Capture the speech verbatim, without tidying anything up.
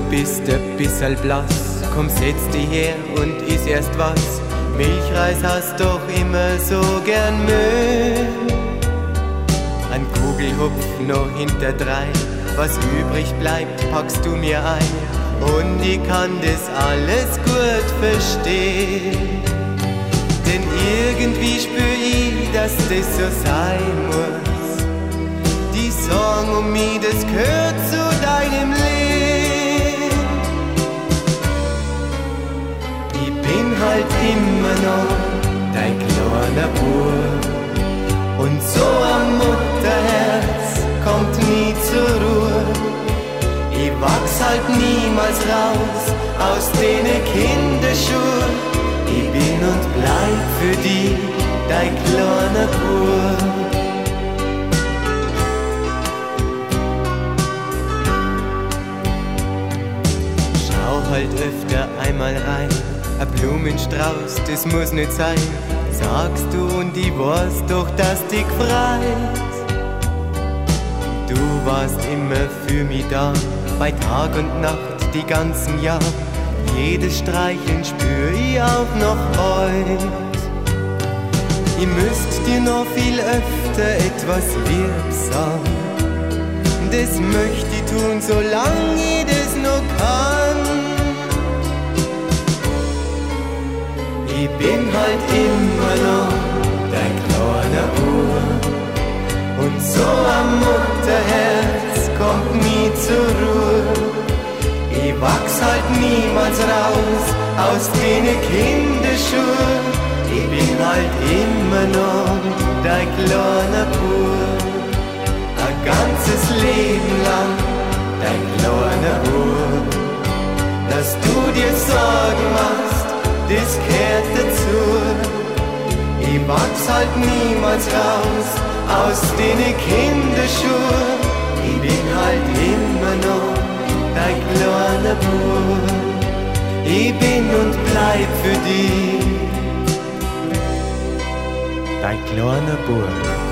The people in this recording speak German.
bist ein bisschen blass, komm setz dich her und iss erst was. Milchreis hast doch immer so gern Müll. Ein Kugelhupf noch hinter drei, was übrig bleibt, packst du mir ein. Und ich kann das alles gut verstehen. Denn irgendwie spür ich, dass das so sein muss. Die Sorgen um mich, das gehört zu deinem Leben. Ich bin halt immer noch dein kleiner Bub. Und so ein Mutterherz kommt nie zur Ruhe. Ich wachs halt niemals raus aus den Kinderschuhen. Ich bin und bleib für dich dein kleiner Bub. Schau halt öfter einmal rein, ein Blumenstrauß, das muss nicht sein. Sagst du und ich weiß doch, dass dich freit. Du warst immer für mich da, bei Tag und Nacht, die ganzen Jahr. Jedes Streicheln spür ich auch noch heut. Ich müsst dir noch viel öfter etwas lieb sagen. Das möcht ich tun, solange ich das noch kann. Ich bin halt immer noch dein kleiner Bub. Und so ein Mutterherz kommt nie zur Ruhe. Ich wachs halt niemals raus aus den Kinderschuhen. Ich bin halt immer noch dein kleiner Bub. Ein ganzes Leben lang dein kleiner Bub. Dass du dir Sorgen machst, das gehört dazu. Ich wachs halt niemals raus aus den Kinderschuhen. Ich bin halt immer noch dein kleiner Bub. Ich bin und bleib für dich dein kleiner Bub.